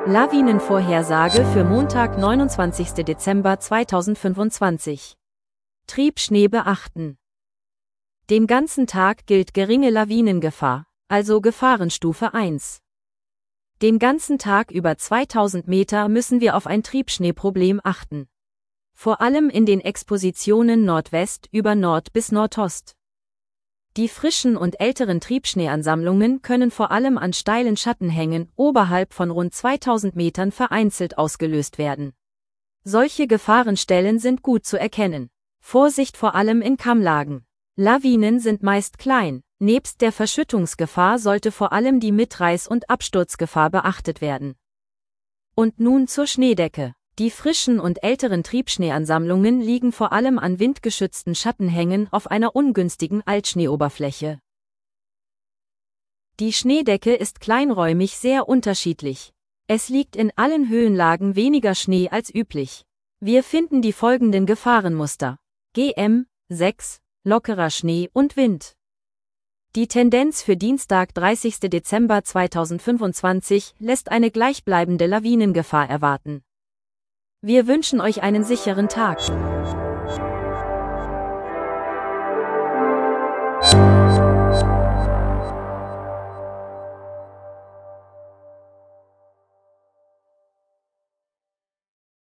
Lawinenvorhersage für Montag, 29. Dezember 2025. Triebschnee beachten. Dem ganzen Tag gilt geringe Lawinengefahr, also Gefahrenstufe 1. Den ganzen Tag über 2000 Meter müssen wir auf ein Triebschneeproblem achten. Vor allem in den Expositionen Nordwest über Nord bis Nordost. Die frischen und älteren Triebschneeansammlungen können vor allem an steilen Schattenhängen oberhalb von rund 2000 Metern vereinzelt ausgelöst werden. Solche Gefahrenstellen sind gut zu erkennen. Vorsicht vor allem in Kammlagen. Lawinen sind meist klein, nebst der Verschüttungsgefahr sollte vor allem die Mitreiß- und Absturzgefahr beachtet werden. Und nun zur Schneedecke. Die frischen und älteren Triebschneeansammlungen liegen vor allem an windgeschützten Schattenhängen auf einer ungünstigen Altschneeoberfläche. Die Schneedecke ist kleinräumig sehr unterschiedlich. Es liegt in allen Höhenlagen weniger Schnee als üblich. Wir finden die folgenden Gefahrenmuster: GM 6, lockerer Schnee und Wind. Die Tendenz für Dienstag, 30. Dezember 2025 lässt eine gleichbleibende Lawinengefahr erwarten. Wir wünschen euch einen sicheren Tag.